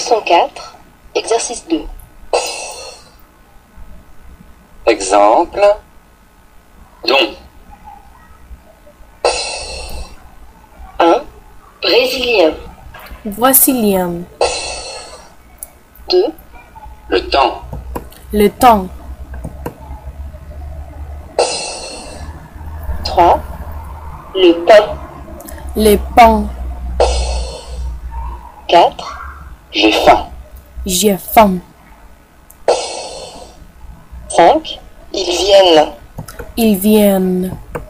Leçon 4, exercice 2. Exemple. Don. 1. Brésilien. Brésilien. 2. Le temps. Le temps. 3. Le pain. Le pain. 4. J'ai faim. J'ai faim. 5. Ils viennent. Ils viennent.